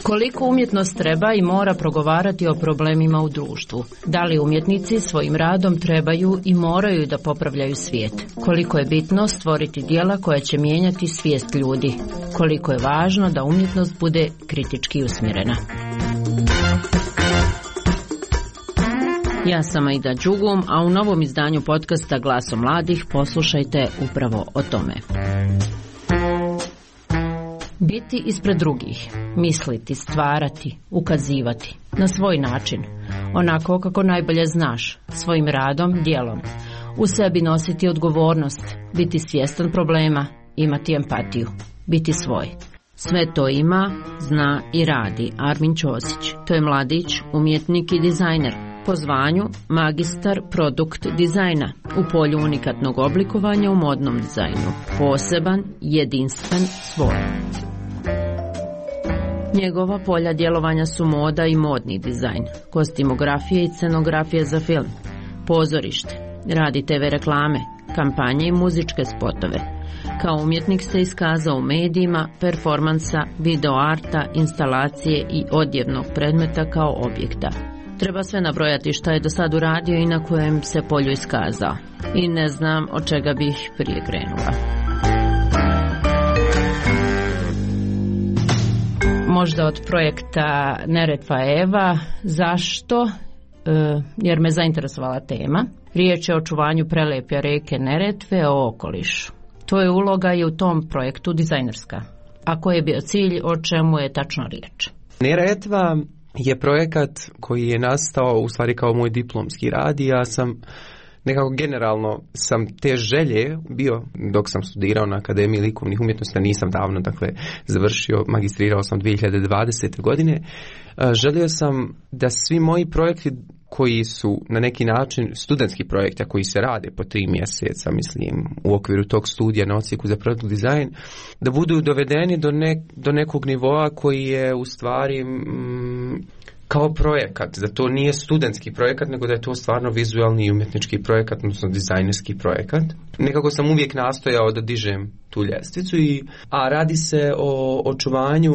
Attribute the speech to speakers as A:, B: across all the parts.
A: Koliko umjetnost treba i mora progovarati o problemima u društvu? Da li umjetnici svojim radom trebaju i moraju da popravljaju svijet? Koliko je bitno stvoriti djela koja će mijenjati svijest ljudi? Koliko je važno da umjetnost bude kritički usmjerena? Ja sam Aida Đugum, a u novom izdanju podcasta Glaso mladih poslušajte upravo o tome. Biti ispred drugih, misliti, stvarati, ukazivati, na svoj način, onako kako najbolje znaš, svojim radom, djelom, u sebi nositi odgovornost, biti svjestan problema, imati empatiju, biti svoj. Sve to ima, zna i radi Armin Ćosić. To je mladić, umjetnik i dizajner. Po zvanju magistar produkt dizajna u polju unikatnog oblikovanja u modnom dizajnu. Poseban, jedinstven, svoj. Njegova polja djelovanja su moda i modni dizajn, kostimografije i scenografije za film, pozorište, radi TV reklame, kampanje i muzičke spotove. Kao umjetnik se iskazao u medijima, performansa, videoarta, instalacije i odjevnog predmeta kao objekta. Treba sve nabrojati šta je do sad uradio i na kojem se polju iskazao. I ne znam od čega bih prije krenula. Možda od projekta Neretva Eva. Zašto? Jer me zainteresovala tema. Riječ je o očuvanju prelepe rijeke Neretve, o okolišu. To je uloga i u tom projektu dizajnerska. A koji je bio cilj, o čemu je tačno riječ?
B: Neretva je projekat koji je nastao u stvari kao moj diplomski rad i ja sam nekako generalno sam te želje bio dok sam studirao na Akademiji likovnih umjetnosti, nisam davno završio, magistrirao sam 2020. godine. Želio sam da svi moji projekti koji su na neki način studentski projekti koji se rade po 3 mjeseca, mislim, u okviru tog studija na odsjeku za produkt dizajn, da budu dovedeni do nekog nivoa koji je u stvari kao projekat, da to nije studentski projekat, nego da je to stvarno vizualni i umjetnički projekat, odnosno dizajnerski projekat. Nekako sam uvijek nastojao da dižem tu ljestvicu, a radi se o očuvanju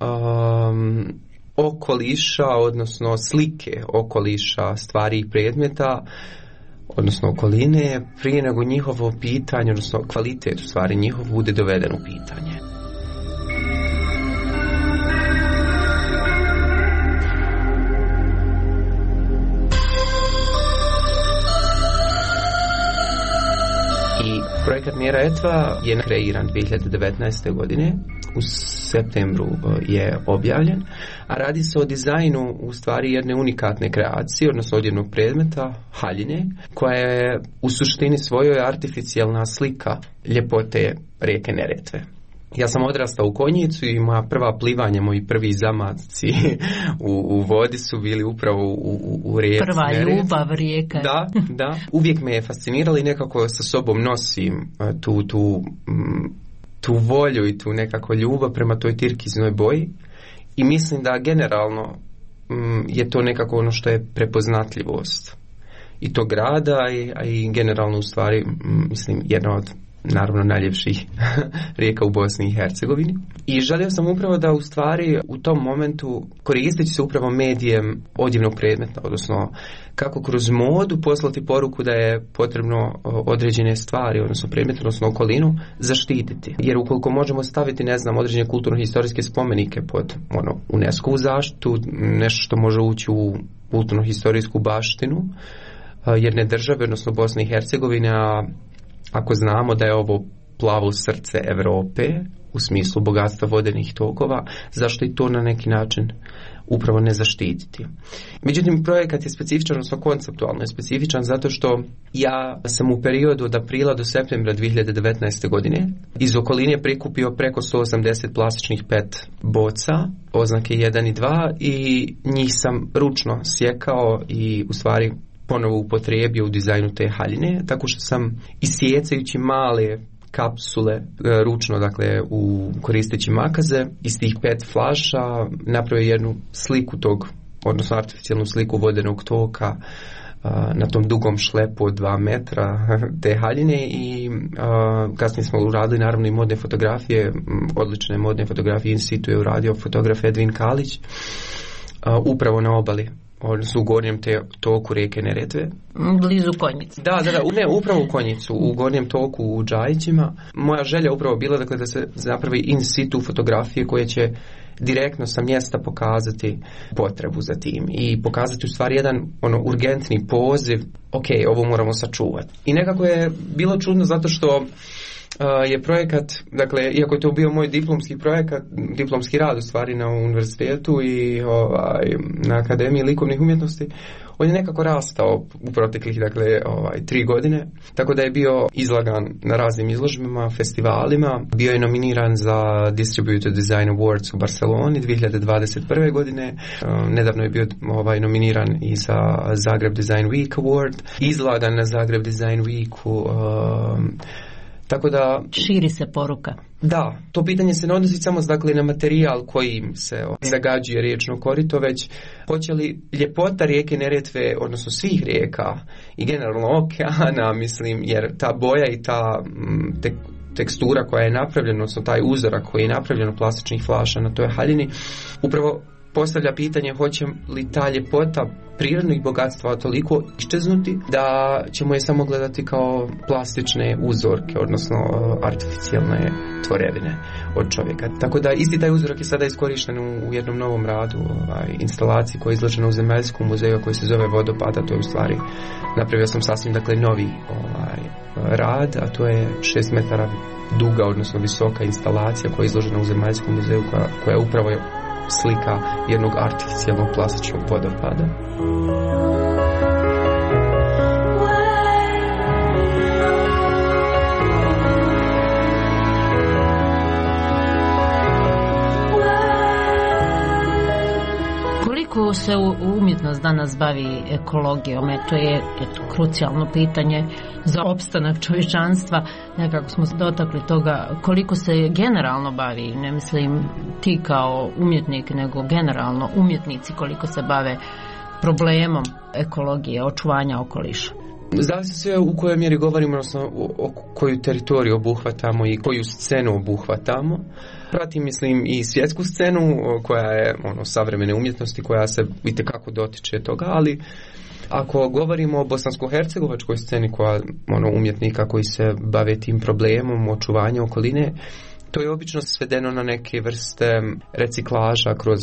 B: okoliša, odnosno slike okoliša, stvari i predmeta, odnosno okoline, prije nego njihovo pitanje, odnosno kvalitet u stvari njihov bude doveden u pitanje. Projekat Neretva je kreiran 2019. godine, u septembru je objavljen, a radi se o dizajnu u stvari jedne unikatne kreacije, odnosno odjevnog predmeta, haljine, koja je u suštini svojoj artificijalna slika ljepote rijeke Neretve. Ja sam odrastao u Konjicu i moja prva plivanja, moji prvi zamaci u vodi su bili upravo u rijeci.
A: Prva ljubav rijeka.
B: Da. Uvijek me je fasciniralo i nekako sa sobom nosim tu volju i tu nekako ljubav prema toj tirkiznoj boji. I mislim da generalno je to nekako ono što je prepoznatljivost i tog grada, a i generalno u stvari mislim jedna od naravno najljepših rijeka u Bosni i Hercegovini. I želio sam upravo da u stvari u tom momentu koristeći se upravo medijem odjevnog predmeta, odnosno kako kroz modu poslati poruku da je potrebno određene stvari, odnosno predmete, odnosno okolinu zaštititi. Jer ukoliko možemo staviti, određene kulturno-historijske spomenike pod UNESCO-vu zaštitu, nešto što može ući u kulturno-historijsku baštinu jedne države, odnosno Bosne i Hercegovine, ako znamo da je ovo plavo srce Europe u smislu bogatstva vodenih tokova, zašto i to na neki način upravo ne zaštititi? Međutim, projekat je specifičan, odnosno konceptualno je specifičan zato što ja sam u periodu od aprila do septembra 2019. godine iz okoline prikupio preko 180 plastičnih PET boca, oznake 1 i 2, i njih sam ručno sjekao i u stvari ponovo upotrijebio u dizajnu te haljine, tako što sam isjecajući male kapsule ručno, koristeći makaze, iz tih 5 flaša napravio jednu sliku tog, odnosno artificijalnu sliku vodenog toka na tom dugom šlepu od 2 metra te haljine i kasnije smo uradili naravno i modne fotografije, odlične modne fotografije. In situ je uradio fotograf Edvin Kalić, upravo na obali, odnosno u gornjem toku rijeke Neretve.
A: Blizu Konjice.
B: Da, upravo u Konjicu, u gornjem toku u Džajićima. Moja želja upravo bila dakle, da se napravi in situ fotografije koje će direktno sa mjesta pokazati potrebu za tim i pokazati u stvari jedan urgentni poziv, ok, ovo moramo sačuvati. I nekako je bilo čudno zato što je projekat, dakle, iako je to bio moj diplomski rad u stvari na univerzitetu i na Akademiji likovnih umjetnosti, on je nekako rastao u proteklih 3 godine, tako da je bio izlagan na raznim izložbama, festivalima, bio je nominiran za Distributed Design Awards u Barceloni 2021. godine, nedavno je bio nominiran i za Zagreb Design Week Award, izlagan na Zagreb Design Weeku, tako da
A: širi se poruka.
B: Da, to pitanje se ne odnosi samo na materijal kojim se zagađuje riječno korito, već hoće li ljepota rijeke Neretve, odnosno svih rijeka i generalno okeana, mislim, jer ta boja i ta tekstura koja je napravljena, odnosno taj uzorak koji je napravljen od plastičnih flaša na toj haljini, upravo postavlja pitanje hoće li ta ljepota prirodnih bogatstva toliko iščeznuti da ćemo je samo gledati kao plastične uzorke, odnosno artificijalne tvorevine od čovjeka. Tako da isti taj uzorak je sada iskorišten u jednom novom radu, instalaciji koja je izložena u Zemaljskom muzeju koji se zove Vodopada. To je u stvari, napravio sam sasvim novi rad, a to je 6 metara duga, odnosno visoka instalacija koja je izložena u Zemaljskom muzeju koja je upravo slika jednog artificijalnog plastičnog vodopada.
A: Koliko se umjetnost danas bavi ekologijom? To je krucijalno pitanje za opstanak čovječanstva. Nekako smo se dotakli toga koliko se generalno bavi, ne mislim ti kao umjetnik, nego generalno umjetnici koliko se bave problemom ekologije, očuvanja okoliša.
B: Zavisi sve u kojoj mjeri govorimo, odnosno o koju teritoriju obuhvatamo i koju scenu obuhvatamo. Pratim, mislim, i svjetsku scenu koja je savremene umjetnosti koja se itekako dotiče toga, ali ako govorimo o bosansko-hercegovačkoj sceni koja umjetnika koji se bave tim problemom očuvanja okoline, to je obično svedeno na neke vrste reciklaža kroz,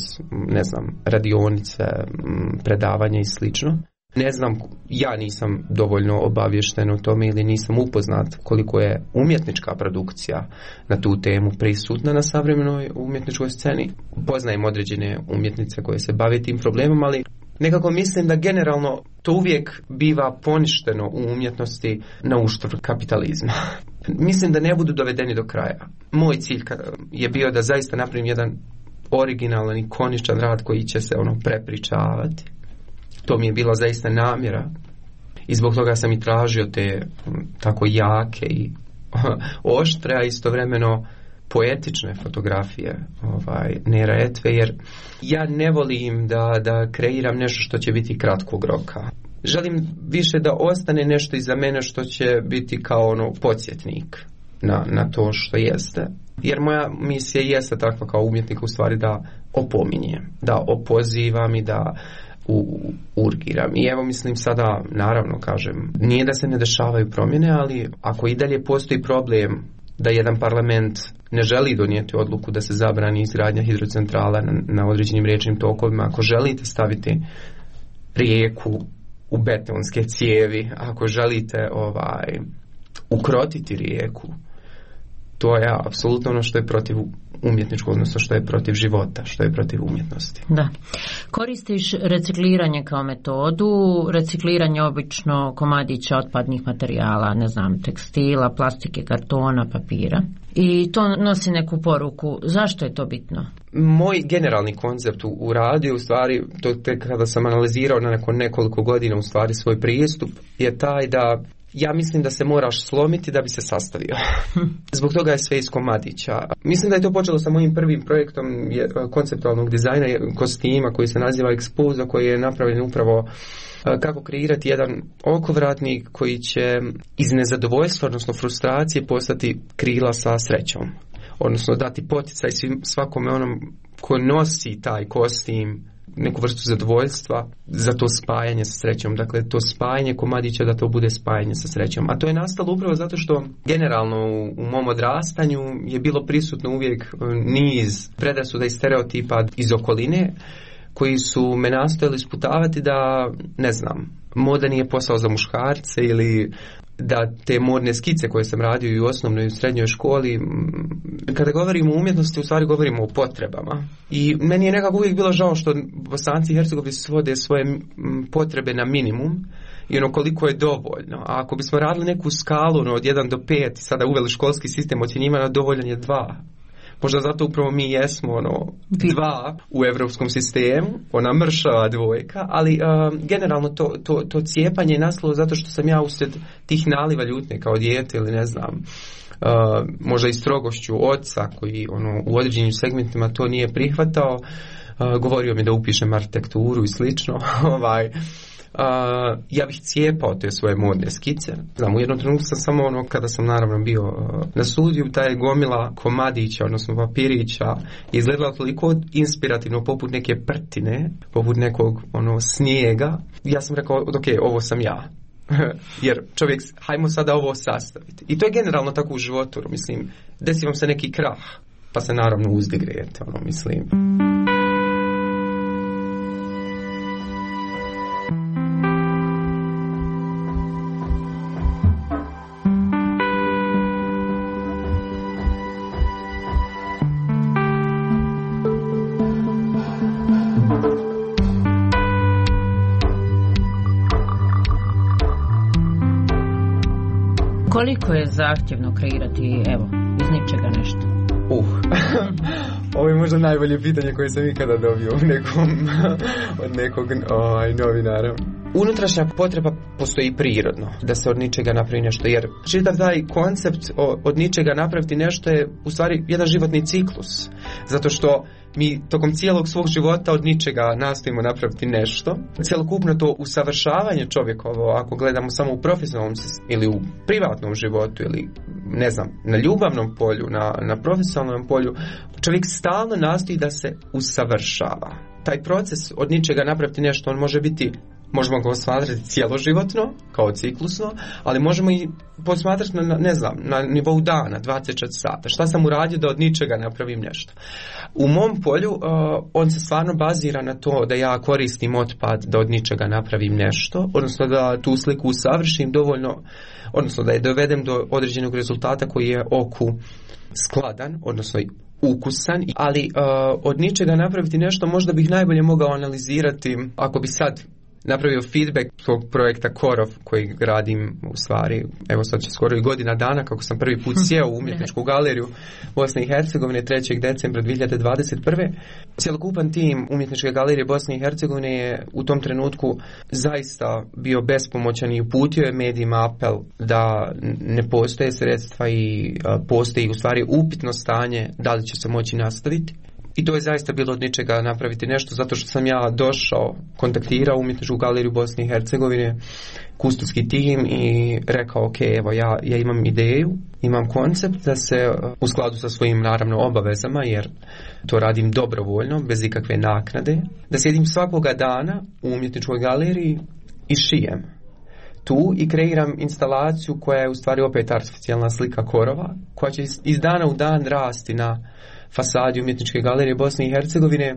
B: radionice, predavanja i slično. Ne znam, ja nisam dovoljno obavješten o tome ili nisam upoznat koliko je umjetnička produkcija na tu temu prisutna na savremenoj umjetničkoj sceni. Poznajem određene umjetnice koje se bave tim problemom, ali nekako mislim da generalno to uvijek biva poništeno u umjetnosti na uštrb kapitalizma. Mislim da ne budu dovedeni do kraja. Moj cilj je bio da zaista napravim jedan originalan i ikoničan rad koji će se prepričavati. To mi je bila zaista namjera i zbog toga sam i tražio te tako jake i oštre, a istovremeno poetične fotografije Neretve, jer ja ne volim da kreiram nešto što će biti kratkog roka. Želim više da ostane nešto iza mene što će biti kao podsjetnik na to što jeste. Jer moja misija jeste takva kao umjetnika u stvari da opominjem, da opozivam i da urgiram. I evo mislim sada, naravno kažem, nije da se ne dešavaju promjene, ali ako i dalje postoji problem da jedan parlament ne želi donijeti odluku da se zabrani izgradnja hidrocentrala na određenim riječnim tokovima, ako želite staviti rijeku u betonske cijevi, ako želite ukrotiti rijeku, to je apsolutno ono što je protiv umjetničkog, odnosno što je protiv života, što je protiv umjetnosti.
A: Da. Koristiš recikliranje kao metodu, recikliranje obično komadića otpadnih materijala, tekstila, plastike, kartona, papira. I to nosi neku poruku. Zašto je to bitno?
B: Moj generalni koncept u radu, u stvari, to tek kada sam analizirao nakon nekoliko godina u stvari svoj pristup, je taj da ja mislim da se moraš slomiti da bi se sastavio. Zbog toga je sve iz komadića. Mislim da je to počelo sa mojim prvim projektom konceptualnog dizajna kostima koji se naziva Exposa, koji je napravljen upravo kako kreirati jedan okovratnik koji će iz nezadovoljstva, odnosno frustracije, postati krila sa srećom. Odnosno dati poticaj svakome onom ko nosi taj kostim neku vrstu zadovoljstva za to spajanje sa srećom. Dakle, to spajanje komadića da to bude spajanje sa srećom. A to je nastalo upravo zato što generalno u mom odrastanju je bilo prisutno uvijek niz predrasuda i stereotipa iz okoline koji su me nastojali sputavati da, ne znam, moda nije posao za muškarce ili da te modne skice koje sam radio i u osnovnoj i u srednjoj školi, kada govorimo o umjetnosti, u stvari govorimo o potrebama. I meni je nekako uvijek bilo žao što Bosanci i Hercegovci svode svoje potrebe na minimum i ono koliko je dovoljno. A ako bismo radili neku skalu od 1 do 5, sada uveli školski sistem ocjenjivanja, dovoljan je 2. Možda zato upravo mi jesmo 2 u evropskom sistemu, ona mršava 2, ali generalno to cijepanje je nastalo zato što sam ja uslijed tih naliva ljutnje kao dijete ili ne znam, možda i strogošću oca koji u određenim segmentima to nije prihvatao, govorio mi da upišem arhitekturu i slično, ja bih cijepao te svoje modne skice. Znam, u jednom trenutku sam samo kada sam naravno bio na studiju, ta je gomila komadića, odnosno papirića, izgledala toliko inspirativno poput neke prtine, poput nekog snijega. Ja sam rekao, ok, ovo sam ja. Jer čovjek, hajmo sada ovo sastaviti. I to je generalno tako u životu, mislim, desi vam se neki krah, pa se naravno uzdigrejete, mislim.
A: Koliko je zahtjevno kreirati, evo, iz ničega nešto?
B: Ovo je možda najbolje pitanje koje sam ikada dobio od nekog novinara. Unutrašnja potreba postoji prirodno, da se od ničega napravi nešto, jer čitav taj koncept od ničega napraviti nešto je u stvari jedan životni ciklus, zato što mi tokom cijelog svog života od ničega nastojimo napraviti nešto. Cjelokupno to usavršavanje čovjekovo, ako gledamo samo u profesionalnom ili u privatnom životu ili ne znam, na ljubavnom polju, na profesionalnom polju, čovjek stalno nastoji da se usavršava. Taj proces od ničega napraviti nešto, on može biti, možemo ga posmatrati cijeloživotno, kao ciklusno, ali možemo i posmatrati na nivou dana, 24 sata. Šta sam uradio da od ničega napravim nešto? U mom polju on se stvarno bazira na to da ja koristim otpad da od ničega napravim nešto, odnosno da tu sliku usavršim dovoljno, odnosno da je dovedem do određenog rezultata koji je oku skladan, odnosno ukusan, ali od ničega napraviti nešto možda bih najbolje mogao analizirati ako bi sad napravio feedback tog projekta Korov koji radim u stvari, evo sad će skoro i godina dana kako sam prvi put sjeo u umjetničku galeriju Bosne i Hercegovine 3. decembra 2021. Cjelokupan tim umjetničke galerije Bosne i Hercegovine je u tom trenutku zaista bio bespomoćan i uputio je medijima apel da ne postoje sredstva i postoji u stvari upitno stanje da li će se moći nastaviti. I to je zaista bilo od ničega napraviti nešto, zato što sam ja došao, kontaktirao umjetničku galeriju Bosne i Hercegovine, kustodski tim i rekao, ok, evo ja imam ideju, imam koncept da se u skladu sa svojim naravno obavezama, jer to radim dobrovoljno, bez ikakve naknade, da sjedim svakoga dana u umjetničkoj galeriji i šijem tu i kreiram instalaciju koja je u stvari opet artificijalna slika Korova, koja će iz dana u dan rasti na fasadi umjetničke galerije Bosne i Hercegovine,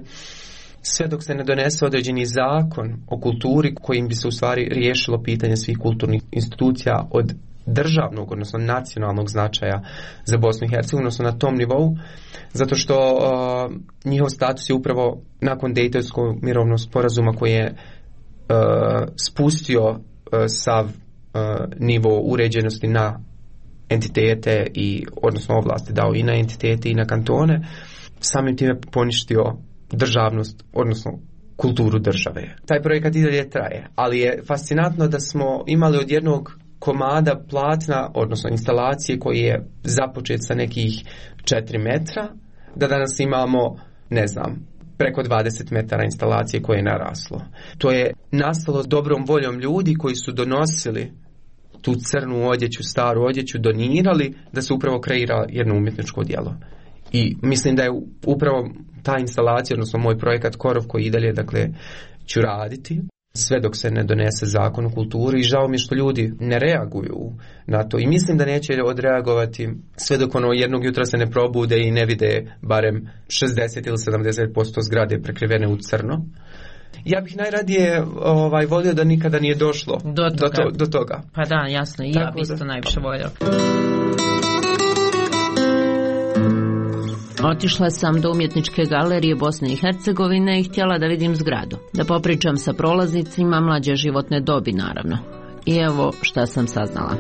B: sve dok se ne donese određeni zakon o kulturi kojim bi se u stvari riješilo pitanje svih kulturnih institucija od državnog, odnosno nacionalnog značaja za Bosnu i Hercegovinu, odnosno na tom nivou, zato što njihov status je upravo nakon Dejtonskog mirovnog sporazuma koji je spustio sav nivo uređenosti na entitete i odnosno ovlasti dao i na entitete i na kantone, samim time poništio državnost, odnosno kulturu države. Taj projekat i dalje traje, ali je fascinantno da smo imali od jednog komada platna, odnosno instalacije koji je započet sa nekih 4 metra, da danas imamo, ne znam, preko 20 metara instalacije koje je naraslo. To je nastalo dobrom voljom ljudi koji su donosili tu crnu odjeću, staru odjeću, donirali da se upravo kreira jedno umjetničko djelo. I mislim da je upravo ta instalacija, odnosno moj projekat Korov koji i dalje, dakle, ću raditi sve dok se ne donese zakon o kulturi i žao mi što ljudi ne reaguju na to i mislim da neće odreagovati sve dok jednog jutra se ne probude i ne vide barem 60 ili 70% zgrade prekrivene u crno. Ja bih najradije volio da nikada nije došlo do toga.
A: Pa da, jasno, i ja bih isto najviše volio. Otišla sam do Umjetničke galerije Bosne i Hercegovine i htjela da vidim zgradu. Da popričam sa prolaznicima mlađe životne dobi, naravno. I evo šta sam saznala.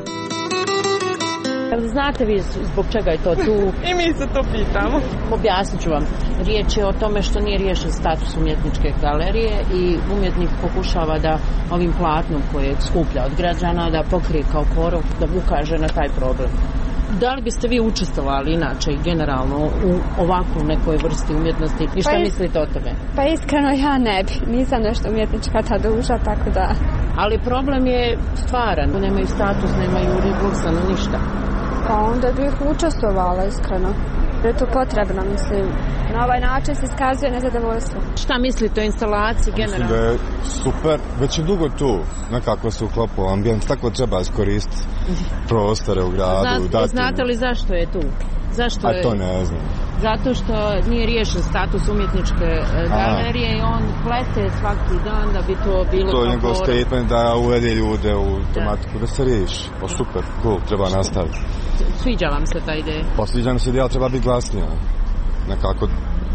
A: Znate vi zbog čega je to tu?
C: I mi se to pitamo.
A: Objasnit ću vam. Riječ je o tome što nije riješen status Umjetničke galerije i umjetnik pokušava da ovim platnom koje skuplja od građana da pokrije kao korov, da ukaže na taj problem. Da li biste vi učestvovali inače i generalno u ovakvu nekoj vrsti umjetnosti i šta mislite o tome?
C: Pa iskreno ja ne bi. Nisam nešto umjetnička ta duša, tako da...
A: Ali problem je stvaran. Nemaju status, nemaju regulsano ništa.
C: Pa onda bih učestvovala iskreno. Je to potrebno, mislim. Na ovaj način se iskazuje nezadovoljstvo.
A: Šta mislite o instalaciji generalno?
D: Mislim da je super. Već je dugo tu. Nekako se uklopio ambijent. Tako treba iskoristiti prostore u gradu.
A: Znate li zašto je tu? Zašto je?
D: To ne znam.
A: Zato što nije riješen status Umjetničke galerije i on plete svaki dan da bi to bilo...
D: To je njegov statement da uvede ljude u tematiku da se riješi. Pa super, cool, treba nastaviti.
A: Sviđa vam se ta ideja?
D: Pa sviđa mi se ideja, treba biti glasnija. Nekako,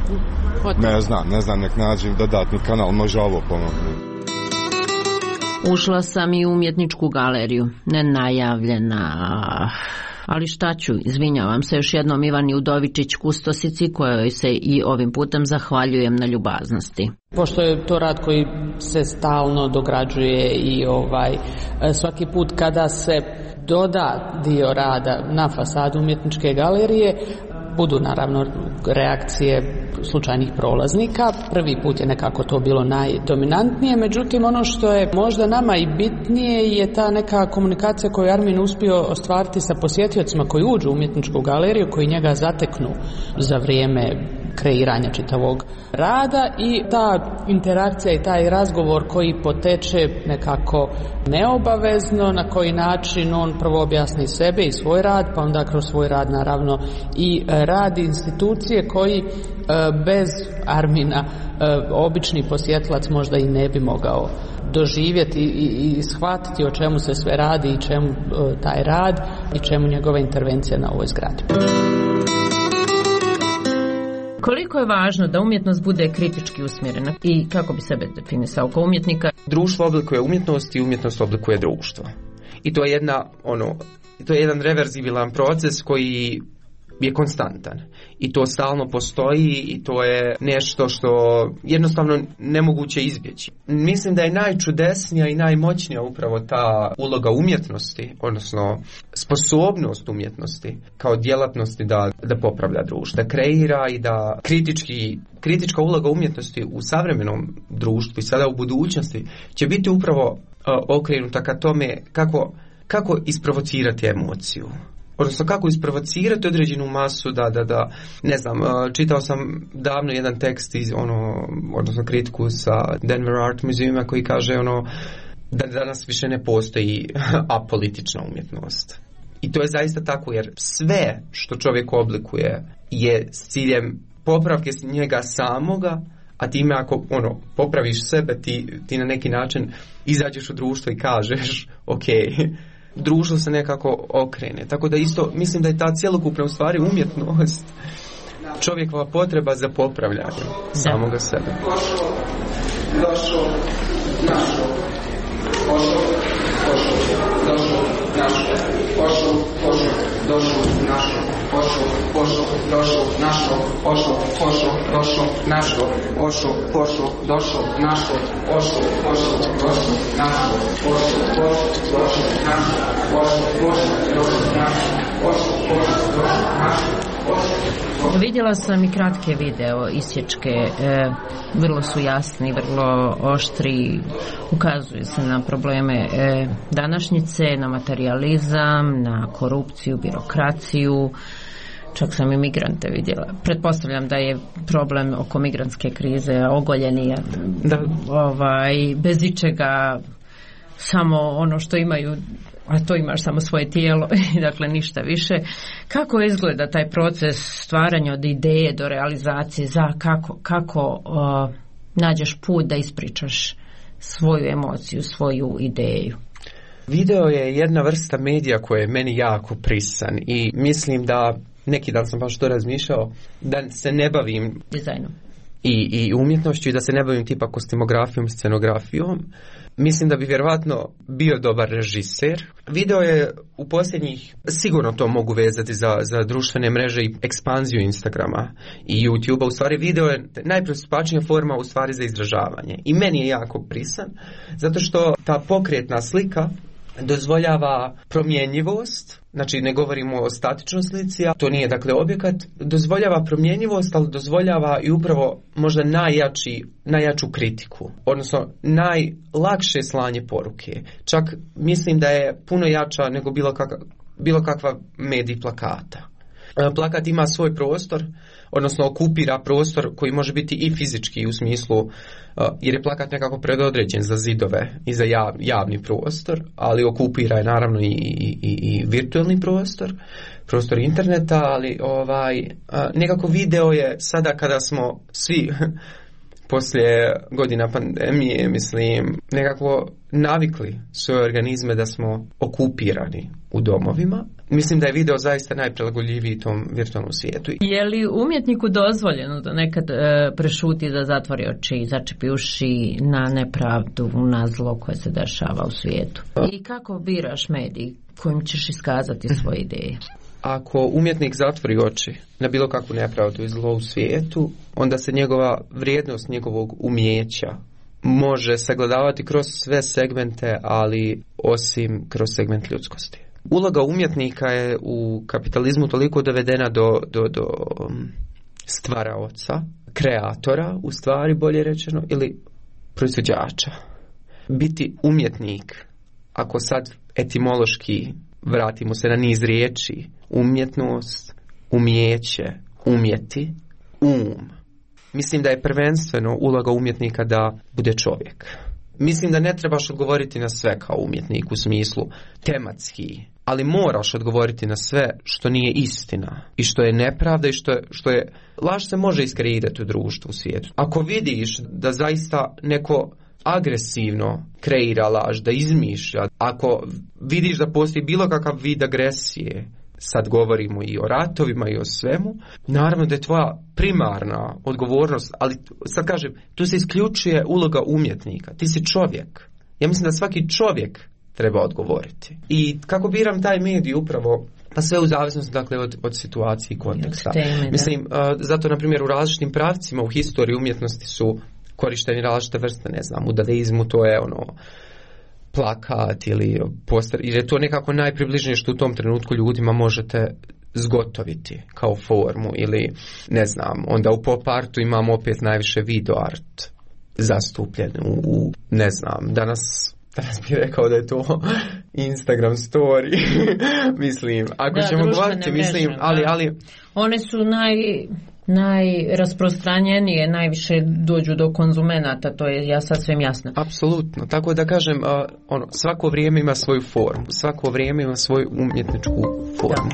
D: ne znam, nek nađem dodatni kanal, može ovo pomoći.
A: Ušla sam i u Umjetničku galeriju, nenajavljena... Ali šta ću, izvinjavam se još jednom Ivani Udovičić kustosici kojoj se i ovim putem zahvaljujem na ljubaznosti.
E: Pošto je to rad koji se stalno dograđuje i svaki put kada se doda dio rada na fasadu Umjetničke galerije, budu naravno reakcije slučajnih prolaznika. Prvi put je nekako to bilo najdominantnije, međutim ono što je možda nama i bitnije je ta neka komunikacija koju je Armin uspio ostvariti sa posjetiocima koji uđu u Umjetničku galeriju, koji njega zateknu za vrijeme kreiranja čitavog rada i ta interakcija i taj razgovor koji poteče nekako neobavezno, na koji način on prvo objasni sebe i svoj rad, pa onda kroz svoj rad naravno i rad institucije koji bez Armina obični posjetilac možda i ne bi mogao doživjeti i shvatiti o čemu se sve radi i čemu taj rad i čemu njegova intervencija na ovoj zgradi.
A: Koliko je važno da umjetnost bude kritički usmjerena i kako bi sebe definisao kao umjetnika?
B: Društvo oblikuje umjetnost i umjetnost oblikuje društvo. I to je to je jedan reverzibilan proces koji je konstantan. I to stalno postoji i to je nešto što jednostavno nemoguće izbjeći. Mislim da je najčudesnija i najmoćnija upravo ta uloga umjetnosti, odnosno sposobnost umjetnosti kao djelatnosti da popravlja društvo, da kreira i da kritička uloga umjetnosti u savremenom društvu i sada u budućnosti će biti upravo okrenuta ka tome kako isprovocirati emociju. Odnosno kako isprovocirati određenu masu da ne znam, čitao sam davno jedan tekst odnosno kritiku sa Denver Art Museuma koji kaže da danas više ne postoji apolitična umjetnost. I to je zaista tako, jer sve što čovjek oblikuje je s ciljem popravke njega samoga, a time ako popraviš sebe, ti na neki način izađeš u društvo i kažeš ok, društvo se nekako okrene. Tako da isto mislim da je ta cjelokupna u stvari umjetnost čovjekova potreba za popravljanje samoga sebe. Došao, došao, našao, ošao, pošao, došao, našao, ošao, pošao, došao, našao, ošao, pošao, došao, našao, ošao, pošao, došao, našao, ošao, pošao, došao, našao, ošao, pošao, došao, našao.
A: Vidjela sam i kratke video isječke, vrlo su jasni, vrlo oštri, ukazuju se na probleme današnjice, na materijalizam, na korupciju, birokraciju, čak sam i migrante vidjela. Pretpostavljam da je problem oko migrantske krize ogoljeni, bez ičega, samo ono što imaju, a to imaš samo svoje tijelo, dakle ništa više. Kako izgleda taj proces stvaranja od ideje do realizacije, kako nađeš put da ispričaš svoju emociju, svoju ideju?
B: Video je jedna vrsta medija koja je meni jako prisan i mislim da, neki dan sam baš to razmišljao, da se ne bavim
A: dizajnom
B: i umjetnošću i da se ne bavim tipa kostimografijom, scenografijom. Mislim da bi vjerovatno bio dobar režiser. Video je u posljednjih, sigurno to mogu vezati za društvene mreže i ekspanziju Instagrama i YouTubea. U stvari video je najpristupačnija forma u stvari za izražavanje. I meni je jako prisan, zato što ta pokretna slika dozvoljava promjenjivost, znači ne govorimo o statičnoj slici, to nije dakle objekat, dozvoljava promjenjivost, ali dozvoljava i upravo možda najjaču kritiku, odnosno najlakše slanje poruke. Čak mislim da je puno jača nego bilo kakva medij plakata. Plakat ima svoj prostor, odnosno okupira prostor koji može biti i fizički u smislu, jer je plakat nekako predodređen za zidove i za javni prostor, ali okupira je naravno i virtualni prostor interneta, ali nekako video je sada kada smo svi poslije godina pandemije, mislim, nekako navikli svoje organizme da smo okupirani u domovima. Mislim da je video zaista najprilagodljiviji tom virtualnom svijetu. Je
A: li umjetniku dozvoljeno da nekad prešuti, da zatvori oči i začepi uši na nepravdu, na zlo koje se dešava u svijetu? I kako biraš medij kojim ćeš iskazati svoje ideje?
B: Ako umjetnik zatvori oči na bilo kakvu nepravdu i zlo u svijetu, onda se njegova vrijednost njegovog umijeća može sagledavati kroz sve segmente, ali osim kroz segment ljudskosti. Uloga umjetnika je u kapitalizmu toliko dovedena do stvaraoca, kreatora, u stvari bolje rečeno, ili proizvođača. Biti umjetnik, ako sad etimološki vratimo se na niz riječi, umjetnost, umijeće, umjeti, mislim da je prvenstveno uloga umjetnika da bude čovjek. Mislim da ne trebaš odgovoriti na sve kao umjetnik u smislu tematski, ali moraš odgovoriti na sve što nije istina i što je nepravda i što je laž se može iskreirati u društvu, u svijetu. Ako vidiš da zaista neko agresivno kreira laž, da izmišlja, ako vidiš da postoji bilo kakav vid agresije, sad govorimo i o ratovima i o svemu, naravno da je tvoja primarna odgovornost, ali sad kažem, tu se isključuje uloga umjetnika, ti si čovjek. Ja mislim da svaki čovjek treba odgovoriti. I kako biram taj medij upravo, pa sve u zavisnosti dakle od situacije i konteksta. Mislim, zato na primjer u različitim pravcima u historiji umjetnosti su korišteni različite vrste, ne znam, u dadaizmu to je plakat ili poster, jer je to nekako najpribližnije što u tom trenutku ljudima možete zgotoviti kao formu, ili ne znam, onda u pop artu imamo opet najviše video art zastupljen u ne znam, danas bih rekao da je to Instagram story. Mislim, ako ćemo govoriti, mislim, ali
A: one su najrasprostranjenije, najviše dođu do konzumenata, to je ja sad svem jasno.
B: Apsolutno, tako da kažem, svako vrijeme ima svoju formu, svako vrijeme ima svoju umjetničku formu.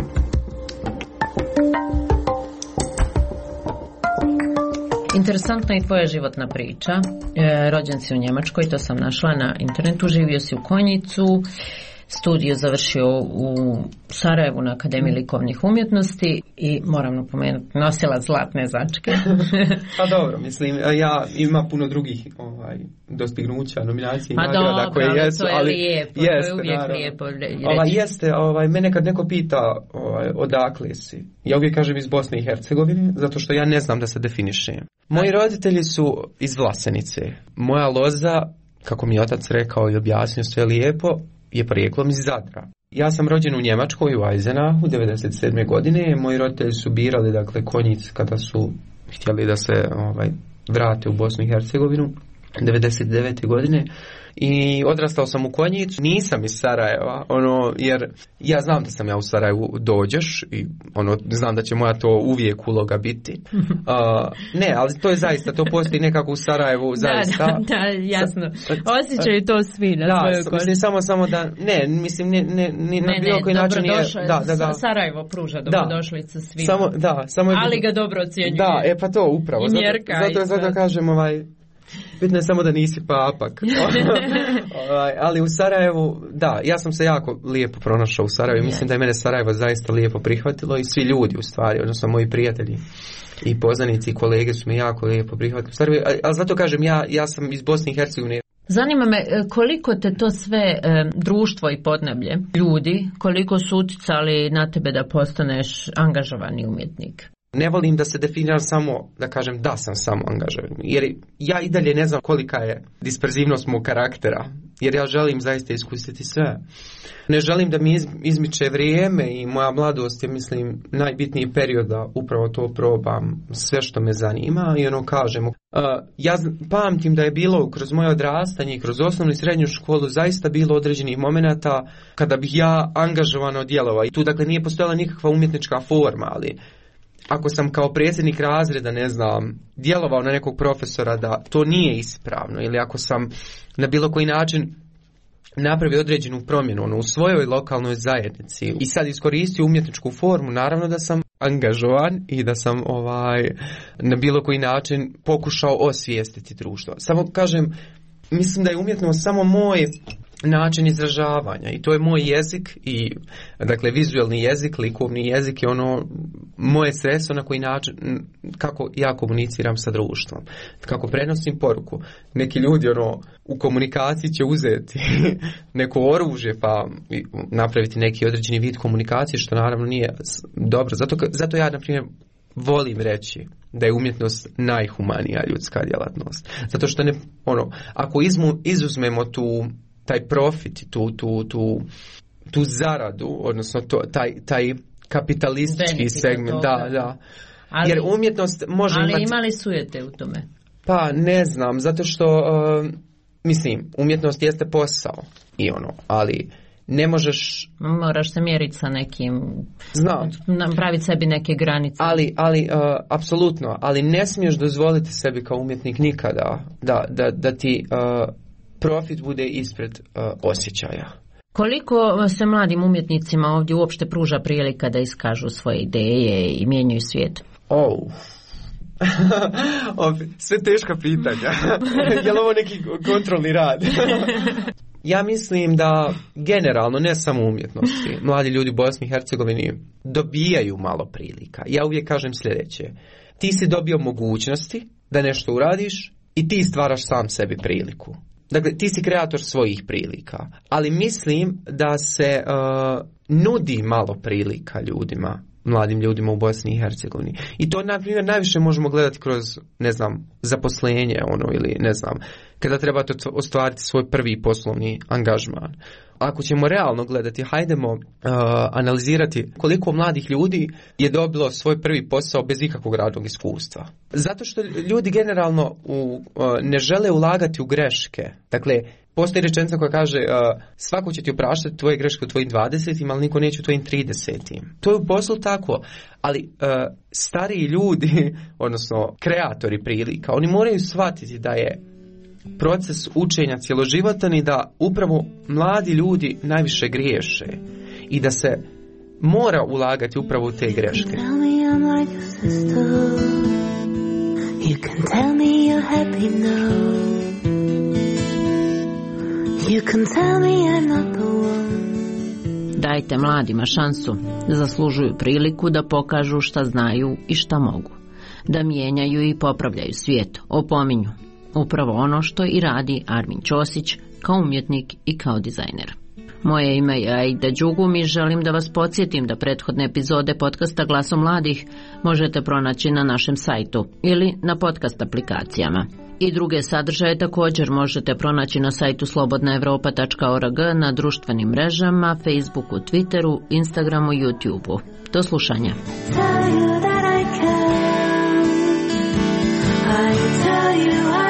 A: Interesantna je tvoja životna priča. Rođen si u Njemačkoj, to sam našla na internetu, živio si u Konjicu, studiju završio u Sarajevu na Akademiji likovnih umjetnosti i moram napomenuti, nosila zlatne začke.
B: Pa dobro, mislim, ja ima puno drugih dostignuća, nominacija i nagrada koje jesu, ali
A: lijepo,
B: jeste,
A: to je uvijek
B: naravno.
A: lijepo
B: Jeste, mene kad neko pita odakle si, ja uvijek kažem iz Bosne i Hercegovine, zato što ja ne znam da se definišem. Moji roditelji su iz Vlasenice. Moja loza, kako mi je otac rekao i objasnio sve lijepo, je porijeklom iz Zadra. Ja sam rođen u Njemačkoj, u Eisenachu, 1997. godine. Moji roditelji su birali, dakle, konjic kada su htjeli da se vrate u Bosnu i Hercegovinu, 1999. godine. I odrastao sam u Konjicu, nisam iz Sarajeva, jer ja znam da sam ja u Sarajevu dođeš i znam da će moja to uvijek uloga biti. Ne, ali to je zaista, to postoji nekako u Sarajevu zaista.
A: Da, jasno. Osjećaju to svi na svojoj koži.
B: Mislim, samo da, na bilo koji način je... Da.
A: Sarajevo pruža dobrodošlicu svima.
B: Samo
A: ali ga dobro ocjenjuje.
B: Da, pa to upravo. Zato kažem, bitno je samo da nisi papak. Ali u Sarajevu, da, ja sam se jako lijepo pronašao u Sarajevu. Mislim da je mene Sarajevo zaista lijepo prihvatilo i svi ljudi u stvari, odnosno moji prijatelji i poznanici i kolege su me jako lijepo prihvatili u Sarajevu. Ali zato kažem, ja sam iz Bosne i Hercegovine.
A: Zanima me koliko te to sve društvo i podneblje, ljudi, koliko su utjecali na tebe da postaneš angažovani umjetnik?
B: Ne volim da se definiram samo, da kažem da sam samo angažovan, jer ja i dalje ne znam kolika je disperzivnost mog karaktera, jer ja želim zaista iskusiti sve. Ne želim da mi izmiče vrijeme i moja mladost je, mislim, najbitniji period da upravo to probam, sve što me zanima i kažem. Ja pamtim da je bilo kroz moje odrastanje i kroz osnovnu i srednju školu zaista bilo određenih momenata kada bih ja angažovano djelovao i tu dakle nije postojala nikakva umjetnička forma, ali ako sam kao predsjednik razreda, ne znam, djelovao na nekog profesora da to nije ispravno ili ako sam na bilo koji način napravio određenu promjenu u svojoj lokalnoj zajednici i sad iskoristio umjetničku formu, naravno da sam angažovan i da sam na bilo koji način pokušao osvijestiti društvo. Samo kažem, mislim da je umjetnost samo moj način izražavanja i to je moj jezik i dakle vizualni jezik, likovni jezik je moje sredstvo na koji način kako ja komuniciram sa društvom, kako prenosim poruku. Neki ljudi u komunikaciji će uzeti neko oružje pa napraviti neki određeni vid komunikacije što naravno nije dobro. Zato ja na primjer volim reći da je umjetnost najhumanija ljudska djelatnost. Zato što ako izuzmemo taj profit, tu zaradu, odnosno taj kapitalistički
A: benefit
B: segment, da. Jer umjetnost može imati...
A: Ali imali sujete u tome?
B: Pa ne znam, zato što mislim, umjetnost jeste posao i ali ne
A: moraš se mjeriti sa nekim,
B: znam,
A: napraviti sebi neke granice.
B: Ali apsolutno, ali ne smiješ dozvoliti sebi kao umjetnik nikada da ti profit bude ispred osjećaja.
A: Koliko se mladim umjetnicima ovdje uopšte pruža prilika da iskažu svoje ideje i mijenjaju svijet?
B: Sve teška pitanja. Je li ovo neki kontrolni rad? Ja mislim da generalno, ne samo umjetnosti, mladi ljudi u Bosni i Hercegovini dobijaju malo prilika. Ja uvijek kažem sljedeće. Ti si dobio mogućnosti da nešto uradiš i ti stvaraš sam sebi priliku. Dakle, ti si kreator svojih prilika, ali mislim da se nudi malo prilika ljudima, mladim ljudima u Bosni i Hercegovini. I to, na primjer, najviše možemo gledati kroz, ne znam, zaposlenje, ili ne znam, kada trebate ostvariti svoj prvi poslovni angažman. Ako ćemo realno gledati, hajdemo analizirati koliko mladih ljudi je dobilo svoj prvi posao bez ikakvog radnog iskustva. Zato što ljudi generalno ne žele ulagati u greške. Dakle, postoji rečenica koja kaže svako će ti opraštati tvoje greške u tvojim 20, ali niko neće u tvojim 30. To je u poslu tako, ali stariji ljudi, odnosno kreatori prilika, oni moraju shvatiti da je proces učenja cjeloživotan i da upravo mladi ljudi najviše griješe i da se mora ulagati upravo u te greške. You can tell me you're happy now. You can tell me I'm not the one.
A: Dajte mladima šansu, zaslužuju priliku da pokažu šta znaju i šta mogu, da mijenjaju i popravljaju svijet, opominju. Upravo ono što i radi Armin Ćosić kao umjetnik i kao dizajner. Moje ime je Aida Đugum i želim da vas podsjetim da prethodne epizode podcasta Glasom mladih možete pronaći na našem sajtu ili na podcast aplikacijama. I druge sadržaje također možete pronaći na sajtu slobodnaevropa.org, na društvenim mrežama, Facebooku, Twitteru, Instagramu i YouTubeu. Do slušanja. I tell you